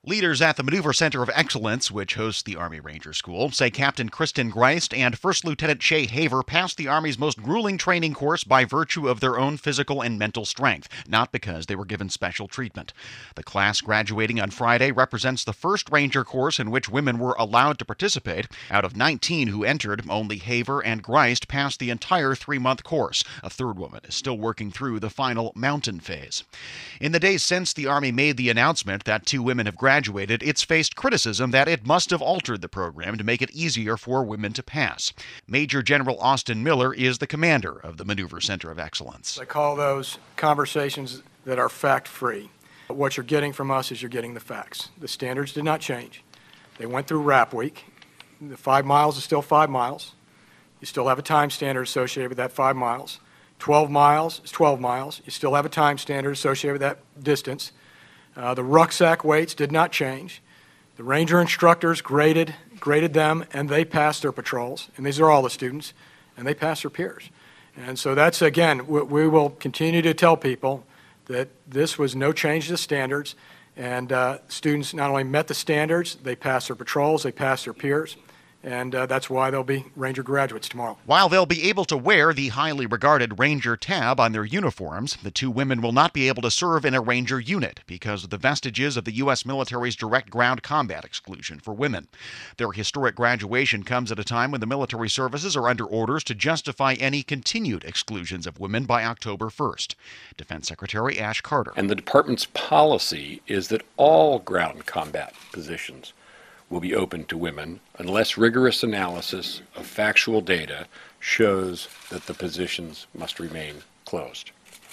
Leaders at the Maneuver Center of Excellence, which hosts the Army Ranger School, say Captain Kristen Greist and First Lieutenant Shay Haver passed the Army's most grueling training course by virtue of their own physical and mental strength, not because they were given special treatment. The class graduating on Friday represents the first Ranger course in which women were allowed to participate. Out of 19 who entered, only Haver and Greist passed the entire 3-month course. A third woman is still working through the final mountain phase. In the days since the Army made the announcement that 2 women have graduated, it's faced criticism that it must have altered the program to make it easier for women to pass. Major General Austin Miller is the commander of the Maneuver Center of Excellence. I call those conversations that are fact-free. What you're getting from us is you're getting the facts. The standards did not change. They went through RAP week. The 5 miles is still 5 miles. You still have a time standard associated with that 5 miles. 12 miles is 12 miles. You still have a time standard associated with that distance. The rucksack weights did not change. The Ranger instructors graded them, and they passed their patrols. And these are all the students, and they passed their peers. And so that's, again, we will continue to tell people that this was no change to the standards, and students not only met the standards, they passed their patrols, they passed their peers. And that's why they'll be Ranger graduates tomorrow. While they'll be able to wear the highly regarded Ranger tab on their uniforms, the 2 women will not be able to serve in a Ranger unit because of the vestiges of the U.S. military's direct ground combat exclusion for women. Their historic graduation comes at a time when the military services are under orders to justify any continued exclusions of women by October 1st. Defense Secretary Ash Carter. And the department's policy is that all ground combat positions will be open to women unless rigorous analysis of factual data shows that the positions must remain closed.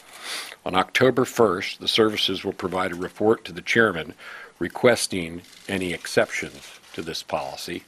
On October 1st, the services will provide a report to the chairman requesting any exceptions to this policy,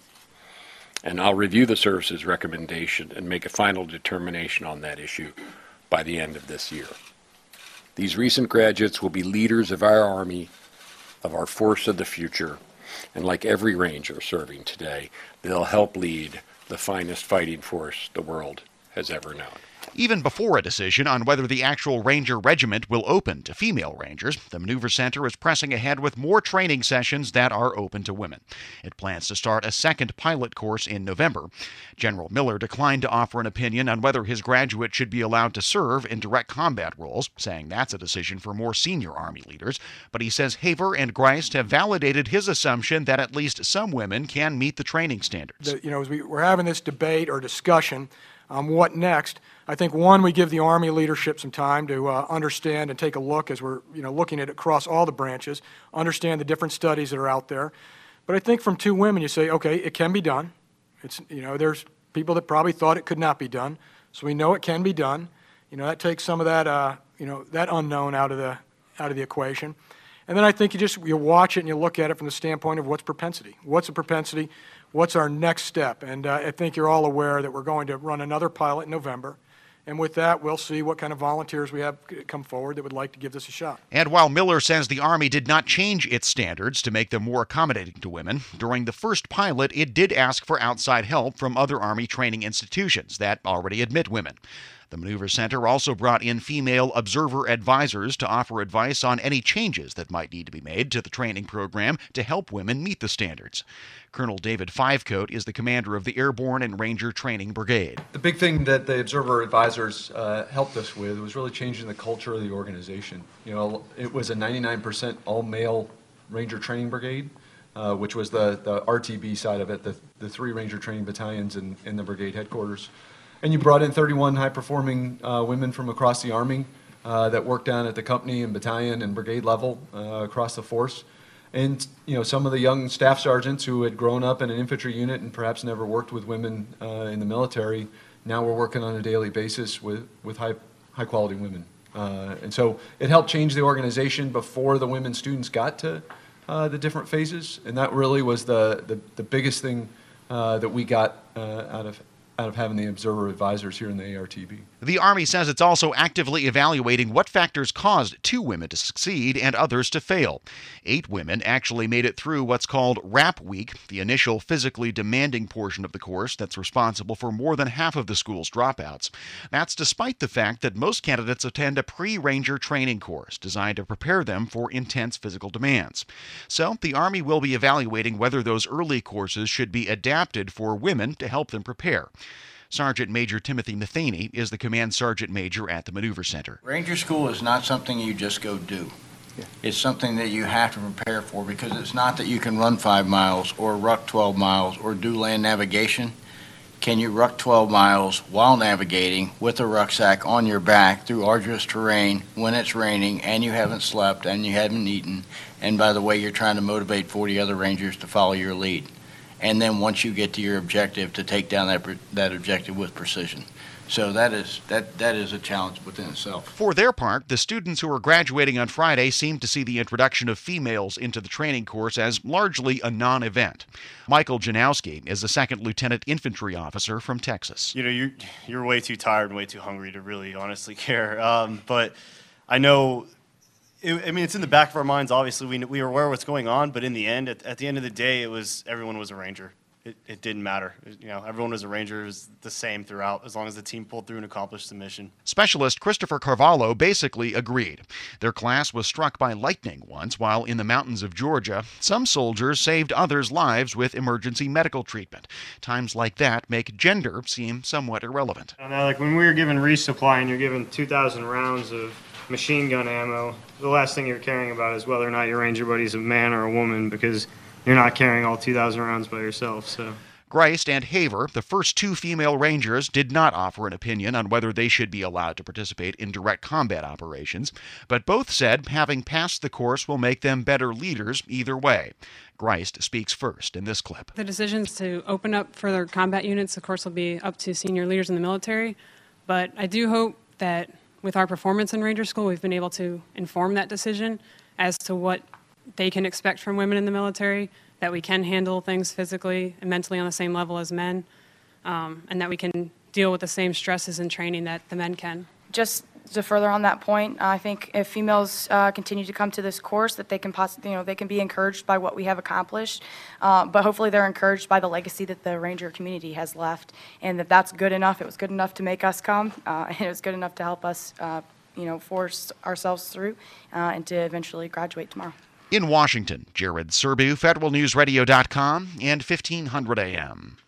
and I'll review the services recommendation and make a final determination on that issue by the end of this year. These recent graduates will be leaders of our Army, of our force of the future, and like every Ranger serving today, they'll help lead the finest fighting force the world has ever known. Even before a decision on whether the actual Ranger regiment will open to female Rangers, the Maneuver Center is pressing ahead with more training sessions that are open to women. It plans to start a second pilot course in November. General Miller declined to offer an opinion on whether his graduates should be allowed to serve in direct combat roles, saying that's a decision for more senior Army leaders. But he says Haver and Greist have validated his assumption that at least some women can meet the training standards. As we're having this debate or discussion on what next, I think, one, we give the Army leadership some time to understand and take a look as we're looking at it across all the branches, understand the different studies that are out there. But I think from 2 women, you say, okay, it can be done. It's, there's people that probably thought it could not be done. So we know it can be done. That takes some of that, that unknown out of the equation. And then I think you watch it and you look at it from the standpoint of what's propensity. What's the propensity? What's our next step? And I think you're all aware that we're going to run another pilot in November. And with that, we'll see what kind of volunteers we have come forward that would like to give this a shot. And while Miller says the Army did not change its standards to make them more accommodating to women, during the first pilot, it did ask for outside help from other Army training institutions that already admit women. The Maneuver Center also brought in female observer advisors to offer advice on any changes that might need to be made to the training program to help women meet the standards. Colonel David Fivecoat is the commander of the Airborne and Ranger Training Brigade. The big thing that the observer advisors helped us with was really changing the culture of the organization. It was a 99% all-male Ranger Training Brigade, which was the RTB side of it, the 3 Ranger Training Battalions in the brigade headquarters. And you brought in 31 high-performing women from across the Army that worked down at the company and battalion and brigade level across the force. And some of the young staff sergeants who had grown up in an infantry unit and perhaps never worked with women in the military, now we're working on a daily basis with high-quality women. And so it helped change the organization before the women students got to the different phases. And that really was the biggest thing that we got out out of having the observer advisors here in the ARTB. The Army says it's also actively evaluating what factors caused 2 women to succeed and others to fail. 8 women actually made it through what's called RAP Week, the initial physically demanding portion of the course that's responsible for more than half of the school's dropouts. That's despite the fact that most candidates attend a pre-Ranger training course designed to prepare them for intense physical demands. So the Army will be evaluating whether those early courses should be adapted for women to help them prepare. Sergeant Major Timothy Matheny is the Command Sergeant Major at the Maneuver Center. Ranger School is not something you just go do. It's something that you have to prepare for, because it's not that you can run 5 miles or ruck 12 miles or do land navigation. Can you ruck 12 miles while navigating with a rucksack on your back through arduous terrain when it's raining and you haven't slept and you haven't eaten, and by the way, you're trying to motivate 40 other Rangers to follow your lead? And then once you get to your objective, to take down that objective with precision. So that is a challenge within itself. For their part, the students who are graduating on Friday seem to see the introduction of females into the training course as largely a non-event. Michael Janowski is a 2nd Lieutenant Infantry officer from Texas. You know, you're way too tired and way too hungry to really honestly care. But I know, I mean, it's in the back of our minds. Obviously, we were aware of what's going on, but in the end, at the end of the day, everyone was a Ranger. It didn't matter. You know, everyone was a Ranger. It was the same throughout, as long as the team pulled through and accomplished the mission. Specialist Christopher Carvalho basically agreed. Their class was struck by lightning once while in the mountains of Georgia. Some soldiers saved others' lives with emergency medical treatment. Times like that make gender seem somewhat irrelevant. And like when we were given resupply and you're given 2,000 rounds of machine gun ammo, the last thing you're caring about is whether or not your Ranger buddy's a man or a woman, because you're not carrying all 2,000 rounds by yourself. So Greist and Haver, the first 2 female Rangers, did not offer an opinion on whether they should be allowed to participate in direct combat operations, but both said having passed the course will make them better leaders either way. Greist speaks first in this clip. The decisions to open up further combat units, of course, will be up to senior leaders in the military, but I do hope that with our performance in Ranger School, we've been able to inform that decision as to what they can expect from women in the military, that we can handle things physically and mentally on the same level as men, and that we can deal with the same stresses in training that the men can. Just to further on that point, I think if females continue to come to this course, that they can possibly, they can be encouraged by what we have accomplished, but hopefully they're encouraged by the legacy that the Ranger community has left, and that's good enough. It was good enough to make us come, and it was good enough to help us, force ourselves through, and to eventually graduate tomorrow. In Washington, Jared Serbu, FederalNewsRadio.com and 1500 AM.